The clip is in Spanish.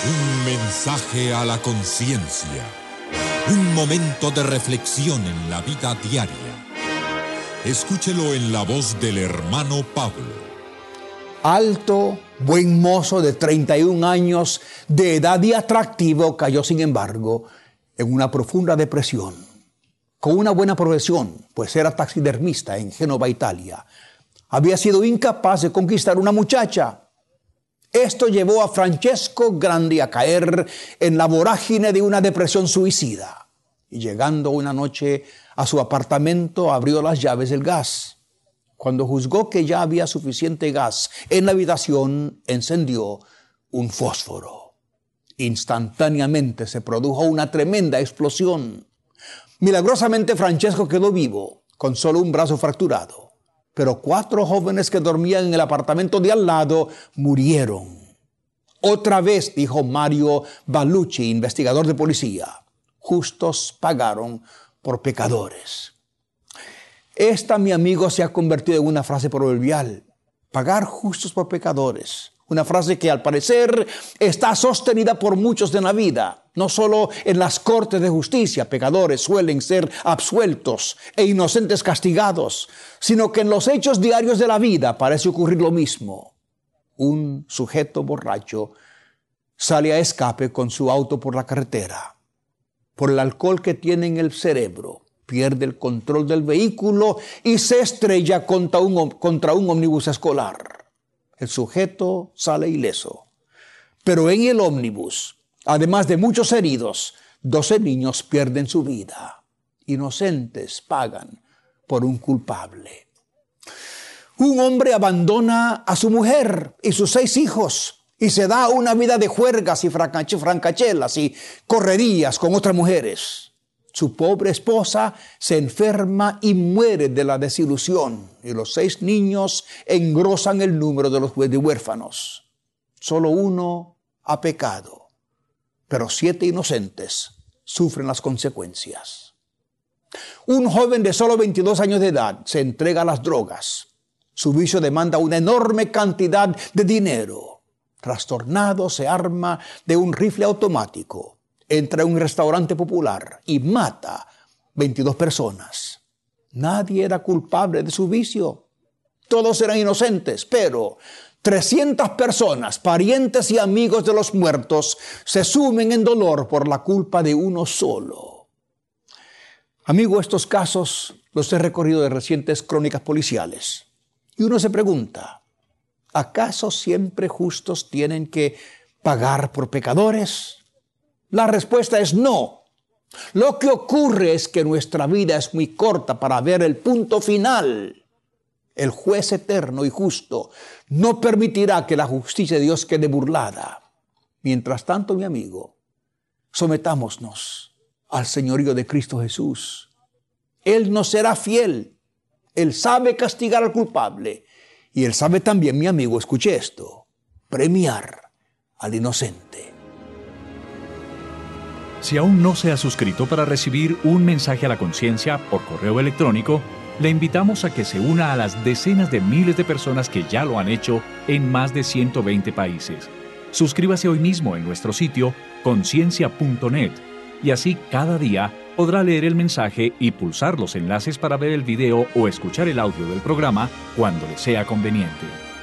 Un mensaje a la conciencia. Un momento de reflexión en la vida diaria. Escúchelo en la voz del hermano Pablo. Alto, buen mozo de 31 años, de edad y atractivo, cayó sin embargo en una profunda depresión. Con una buena profesión, pues era taxidermista en Génova, Italia, había sido incapaz de conquistar una muchacha. Esto llevó a Francesco Grandi a caer en la vorágine de una depresión suicida. Y llegando una noche a su apartamento, abrió las llaves del gas. Cuando juzgó que ya había suficiente gas en la habitación, encendió un fósforo. Instantáneamente se produjo una tremenda explosión. Milagrosamente Francesco quedó vivo, con solo un brazo fracturado. Pero 4 jóvenes que dormían en el apartamento de al lado murieron. Otra vez, dijo Mario Ballucci, investigador de policía, justos pagaron por pecadores. Esta, mi amigo, se ha convertido en una frase proverbial. Pagar justos por pecadores. Una frase que al parecer está sostenida por muchos de la vida. No solo en las cortes de justicia, pecadores suelen ser absueltos e inocentes castigados, sino que en los hechos diarios de la vida parece ocurrir lo mismo. Un sujeto borracho sale a escape con su auto por la carretera. Por el alcohol que tiene en el cerebro, pierde el control del vehículo y se estrella contra un ómnibus escolar. El sujeto sale ileso. Pero en el ómnibus, además de muchos heridos, 12 niños pierden su vida. Inocentes pagan por un culpable. Un hombre abandona a su mujer y sus 6 hijos y se da una vida de juergas y francachelas y correrías con otras mujeres. Su pobre esposa se enferma y muere de la desilusión, y los 6 niños engrosan el número de los huérfanos. Solo uno ha pecado, pero 7 inocentes sufren las consecuencias. Un joven de solo 22 años de edad se entrega a las drogas. Su vicio demanda una enorme cantidad de dinero. Trastornado, se arma de un rifle automático. Entra a un restaurante popular y mata 22 personas. Nadie era culpable de su vicio. Todos eran inocentes, pero 300 personas, parientes y amigos de los muertos, se sumen en dolor por la culpa de uno solo. Amigo, estos casos los he recorrido de recientes crónicas policiales. Y uno se pregunta, ¿acaso siempre justos tienen que pagar por pecadores? La respuesta es no. Lo que ocurre es que nuestra vida es muy corta para ver el punto final. El juez eterno y justo no permitirá que la justicia de Dios quede burlada. Mientras tanto, mi amigo, sometámonos al señorío de Cristo Jesús. Él nos será fiel. Él sabe castigar al culpable. Y Él sabe también, mi amigo, escuche esto, premiar al inocente. Si aún no se ha suscrito para recibir un mensaje a la conciencia por correo electrónico, le invitamos a que se una a las decenas de miles de personas que ya lo han hecho en más de 120 países. Suscríbase hoy mismo en nuestro sitio conciencia.net y así cada día podrá leer el mensaje y pulsar los enlaces para ver el video o escuchar el audio del programa cuando le sea conveniente.